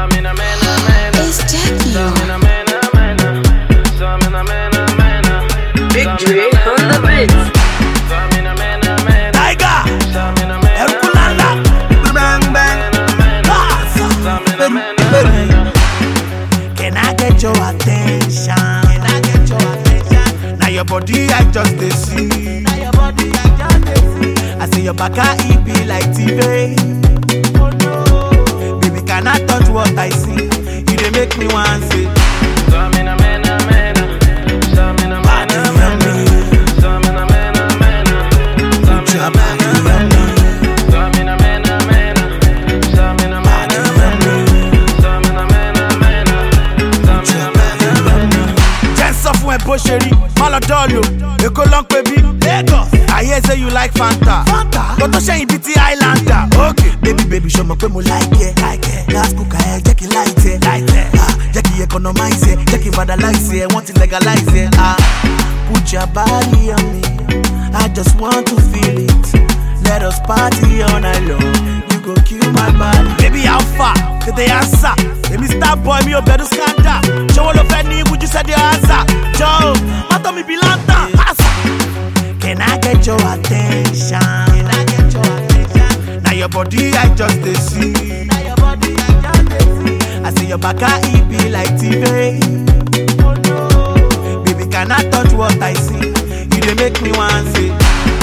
It's Jackie. Big Dre on the beat. Tiger, Herculana, bang bang. Can I get your attention? Now your body I just dey see. I say your back it be like TV. Baby, can I touch what I see? You dey make me want say. Bosheri, Malodolo, Eko long baby, Lagos. I hear say you like Fanta. Don't to share BT Islander. Okay, baby, show me mo like it. Gas cooker, Jackie light it. Jackie economize it, Jackie vandalize it, want to legalize it. Put your body on me, I just want to feel it. Let us party all night long. You go kill my body. Baby, how far? Did they answer? Let me start boy, me a better scandal. Show all of any, would you say the answer? Joe, matter me be lanta. Can I get your attention? Now your body I just dey see. I see your back it be like TV. Baby, can I touch what I see? You dey make me want say.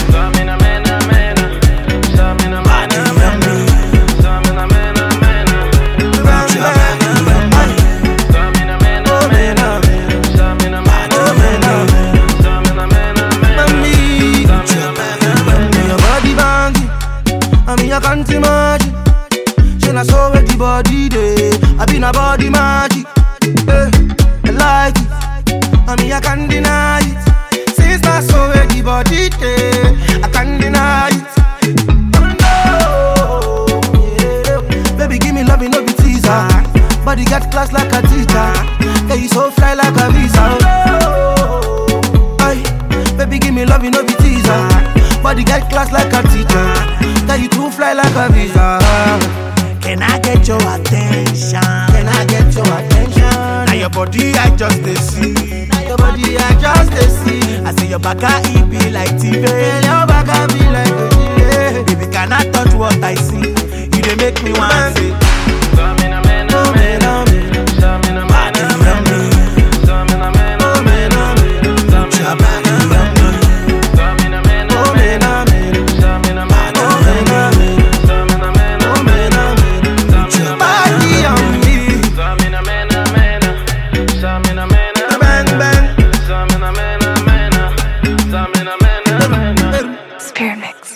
I can't imagine. She not so with the body day. I been a body magic. I like it. I can't deny it. Since I saw with the body day, I can't deny it. Oh no, yeah. Baby, give me love, no be teaser. Body got class like a teacher. Yeah, you so fly like a visa. Oh, aye. Baby, give me love, no be teaser. Body got class like a teacher. That you too fly like a visa. Can I get your attention? Can I get your attention? Now your body I just dey see. Your body I just dey see. I see your back it be like TV. Your back be like a TV. Baby, can I touch what I see? You dey make me want say. Spirit Mix.